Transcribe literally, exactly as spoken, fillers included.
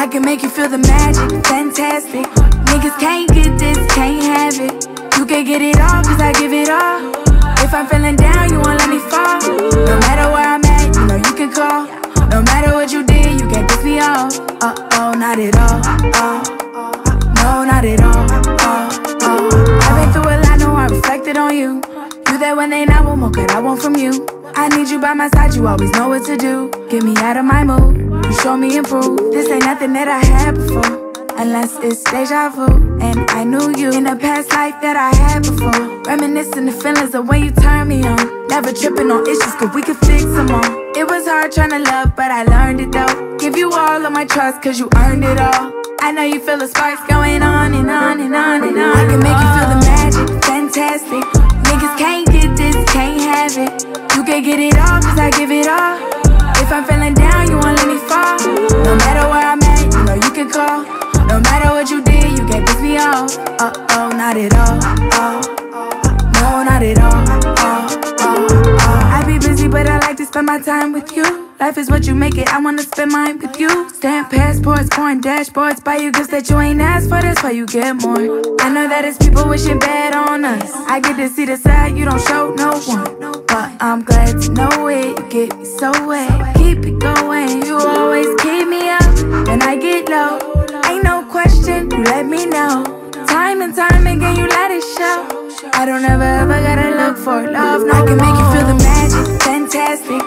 I can make you feel the magic, fantastic. Niggas can't get this, can't have it. You can get it all, cause I give it all. If I'm feeling down, you won't let me fall. No matter where I'm at, you know you can call. No matter what you did, you can't piss me off. Uh-oh, not at all, uh, no, not at all, uh, uh. I've been through a lot, know I reflected on you. You there when they not want more, what I want from you. I need you by my side, you always know what to do. Get me out of my mood, you show me improve. This ain't nothing that I had before, unless it's deja vu. And I knew you in a past life that I had before. Reminiscing the feelings of when you turned me on. Never tripping on issues, cause we could fix them all. It was hard trying to love, but I learned it though. Give you all of my trust, cause you earned it all. I know you feel the sparks going on and on and on and on. I can make you feel the magic, fantastic. Niggas can't get this, can't have it. You can get it all, cause I give it all. If I'm feeling down, you won't let me fall. No matter where I'm at, you know you can call. No matter what you did, you can't piss me off. Uh-oh, not at all, uh, no, not at all, uh, uh, uh. I be busy, but I like to spend my time with you. Life is what you make it, I wanna spend mine with you. Stamp passports, pouring dashboards, buy you gifts that you ain't asked for, that's why you get more. I know that it's people wishing bad on us. I get to see the side you don't show no one, but I'm glad to know it, you get me so wet. Keep it going, you always keep me up when I get low. Ain't no question, you let me know. Time and time again, you let it show. I don't ever ever gotta look for love, no. I can make you feel the magic, fantastic.